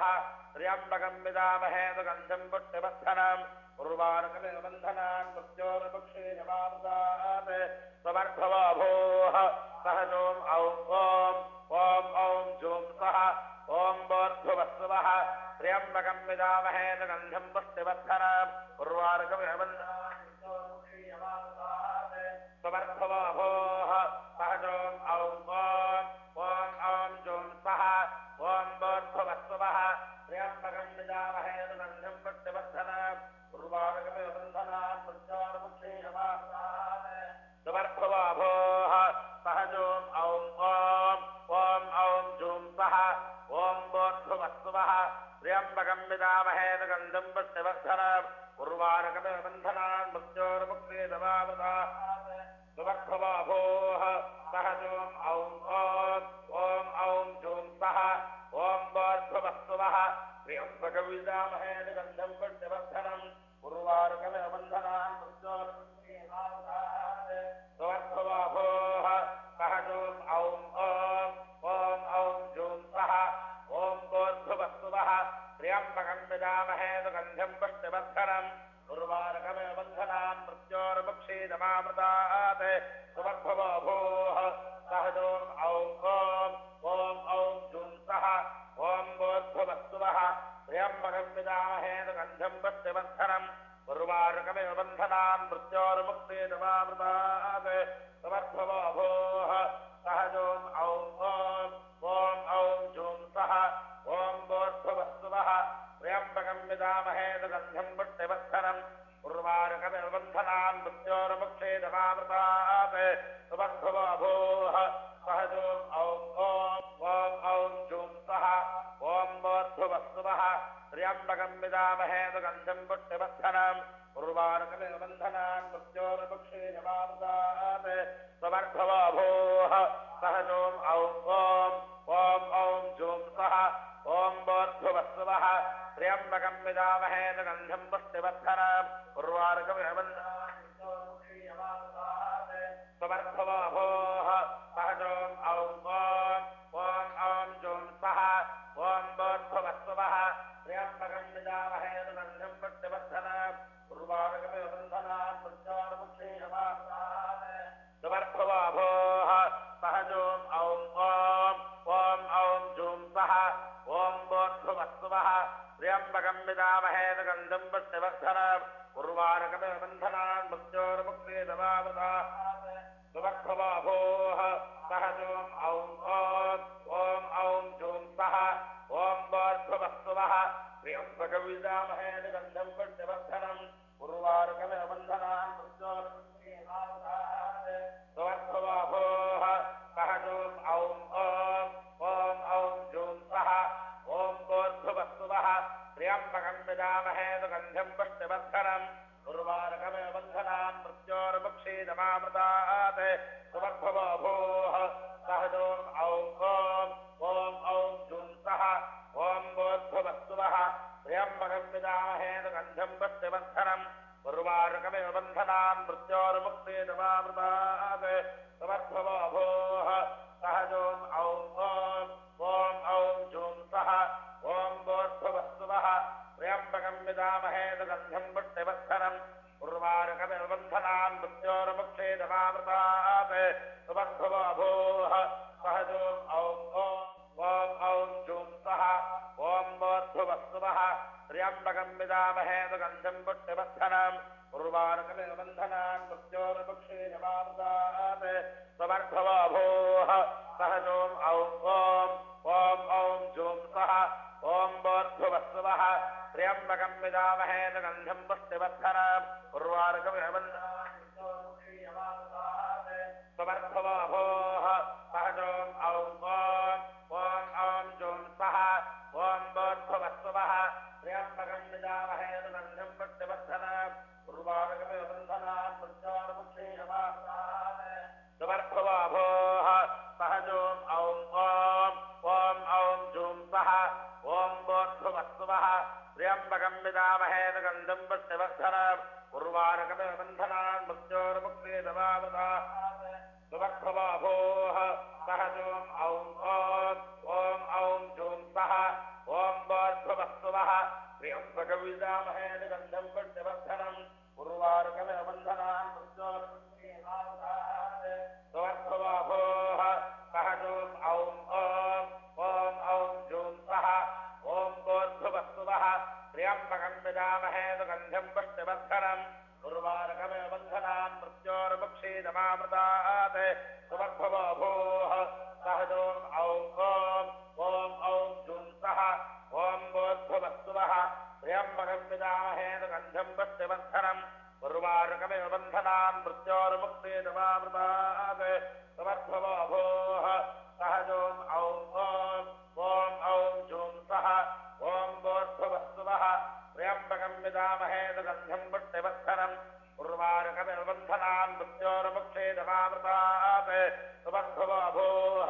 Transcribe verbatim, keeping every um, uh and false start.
स्वः त्र्यम्बकं विदामहे सुगन्धिं पुष्टिवर्धनम् उर्वारुकमिव बन्धनान् मृत्योर्मुक्षीयमामृतात् स्वमर्भवो भूः सहजोम् औं ॐ ॐ ॐ जूं सः ॐ वोर्ध्ववस्वः त्र्यम्बकं विदामहे सुगन्धिं पुष्टिवर्धनम् उर्वारुकमिव बन्धनान् मृत्योर्मुक्षीयमामृतात् स्वमर्भवो भूः सहजोम् औं ॐ ॐ ॐ जूं सः ॐ वोर्ध्ववस्वः त्र्यम्बकं विदामहे सुगन्धिं पुष्टिवर्धनम् उर्वारुकमिव बन्धनान् मृत्योर्मुक्षीयमामृतात् स्वमर्भवो भूः सहजोम् औं ॐ ॐ औं जूं सः ॐ वोर्ध्ववस्वः त्र्यम्बकं विदामहे सुगन्धिं पुष्टिवर्धनम् उर्वारुकमिव बन्धनान् मृत्योर्मुक्षीयमामृतात् स्वमर्भवो भूः सहजोम् औं ॐ ॐ औं जूं सः ॐ वोर्ध्ववस्वः त्र्यम्बकं विदामहे सुगन्धिं पुष्टिवर्धनम् उर्वारुकमिव बन्धनान् मृत्योर्मुक्षीयमामृतात् स्वमर्भवो भूः सहजोम् औं ॐ ॐ औं जूं सः ॐ वोर्ध्ववस्वः त्र्यम्बकं विदामहे सुगन्धिं पुष्टिवर्धनम् उर्वारुकमिव बन्धनान् मृत्योर्मुक्षीयमामृतात् स्वमर्भवो भूः सहजोम् औं ॐ ॐ औं जूं सः ॐ वोर्ध्ववस्वः त्र्यम्बकं विदामहे सुगन्धिं पुष्टिवर्धनम् उर्वारुकमिव बन्धनान् मृत्योर्मुक्षीयमामृतात् स्वमर्भवो भूः सहजोम् औं ॐ ॐ औं जूं सः ॐ वोर्ध्ववस्वः त्र्यम्बकं विदामहे सुगन्धिं पुष्टिवर्धनम् उर्वारुकमिव बन्धनान् मृत्योर्मुक्षीयमामृतात् स्वमर्भवो भूः सहजोम् औं ॐ ॐ औं जूं सः ॐ वोर्ध्ववस्वः त्र्यम्बकं विदामहे सुगन्धिं पुष्टिवर्धनम् उर्वारुकमिव बन्धनान् मृत्योर्मुक्षीयमामृतात् स्वमर्भवो भूः सहजोम् औं ॐ ॐ औं जूं सः ॐ वोर्ध्ववस्वः त्र्यम्बकं विदामहे सुगन्धिं पुष्टिवर्धनम् उर्वारुकमिव बन्धनान् मृत्योर्मुक्षीयमामृतात् स्वमर्भवो भूः सहजोम् औं ॐ ॐ औं जूं सः ॐ वोर्ध्ववस्वः त्र्यम्बकं विदामहे सुगन्धिं पुष्टिवर्धनम् उर्वारुकमिव बन्धनान् मृत्योर्मुक्षीयमामृतात् स्वमर्भवो भूः सहजोम् औं ॐ ॐ औं जूं सः ॐ वोर्ध्ववस्वः त्र्यम्बकं विदामहे सुगन्धिं पुष्टिवर्धनम् उर्वारुकमिव बन्धनान् मृत्योर्मुक्षीयमामृतात् स्वमर्भवो भूः सहजोम् औं ॐ ॐ औं जूं सः ॐ वोर्ध्ववस्वः त्र्यम्बकं विदामहे सुगन्धिं पुष्टिवर्धनम् उर्वारुकमिव बन्धनान् मृत्योर्मुक्षीयमामृतात् स्वमर्भवो भूः सहजोम् औं ॐ ॐ औं जूं सः ॐ वोर्ध्ववस्वः त्र्यम्बकं विदामहे सुगन्धिं पुष्टिवर्धनम् उर्वारुकमिव बन्धनान् मृत्योर्मुक्षीयमामृतात् स्वमर्भवो भूः सहजोम् औं ॐ ॐ औं जूं सः ॐ वोर्ध्ववस्वः त्र्यम्बकं विदामहे सुगन्धिं पुष्टिवर्धनम् उर्वारुकमिव बन्धनान् मृत्योर्मुक्षीयमामृतात् स्वमर्भवो भूः सहजोम् औं ॐ ॐ औं जूं सः ॐ वोर्ध्ववस्वः त्र्यम्बकं विदामहे सुगन्धिं पुष्टिवर्धनम् उर्वारुकमिव बन्धनान् मृत्योर्मुक्षीयमामृतात् स्वमर्भवो भूः सहजोम् औं ॐ ॐ औं जूं सः ॐ वोर्ध्ववस्वः त्र्यम्बकं विदामहे सुगन्धिं पुष्टिवर्धनम् उर्वारुकमिव बन्धनान् मृत्योर्मुक्षीयमामृतात् स्वमर्भवो भूः सहजोम् औं ॐ ॐ औं जूं सः ॐ वोर्ध्ववस्वः त्र्यम्बकं विदामहे सुगन्धिं पुष्टिवर्धनम् उर्वारुकमिव बन्धनान् मृत्योर्मुक्षीयमामृतात् स्वमर्भवो भूः सहजोम् औं ॐ ॐ औं जूं सः ॐ वोर्ध्ववस्वः त्र्यम्बकं विदामहे सुगन्धिं पुष्टिवर्धनम् उर्वारुकमिव बन्धनान् मृत्योर्मुक्षीयमामृतात् स्वमर्भवो भूः सहजोम् औं ॐ ॐ औं जूं सः ॐ वोर्ध्ववस्वः त्र्यम्बकं विदामहे सुगन्धिं पुष्टिवर्धनम् उर्वारुकमिव बन्धनान् मृत्योर्मुक्षीयमामृतात् स्वमर्भवो भूः सहजोम् औं ॐ ॐ औं जूं सः ॐ स्वाहा त्र्यम्बकविदामहे गन्धं पुष्टिवर्धनम् उर्वारुकमिव बन्धनान् मृत्योर्मुक्षेमामृतात् सहजोम औं ओं ओं औं जूं सः ओं भूर्भुवस्सुवः त्र्यम्बकं विदामहे सुगन्धिं पुष्टिवर्धनम् उर्वारुकमिव बन्धनान् मृत्योर्मुक्षेमामृतात् सुवर्भुवो भूः सहजोम औं ओं ओं औं जूं सः ओं भूर्भुवस्सुवः त्र्यम्बकं विदामहे सुगन्धिं पुष्टिवर्धनम् उर्वारुकमिव बन्धनान् मृत्योर्मुक्षेमामृतात् सुवर्भुवो भूः सहजोम औं ओं ओं औं जूं सः ओं भूर्भुवस्सुवः त्र्यम्बकं विदामहे सुगन्धिं पुष्टिवर्धनम् उर्वारुकमिव बन्धनान् मृत्योर्मुक्षेमामृतात् सुवर्भुवो भूः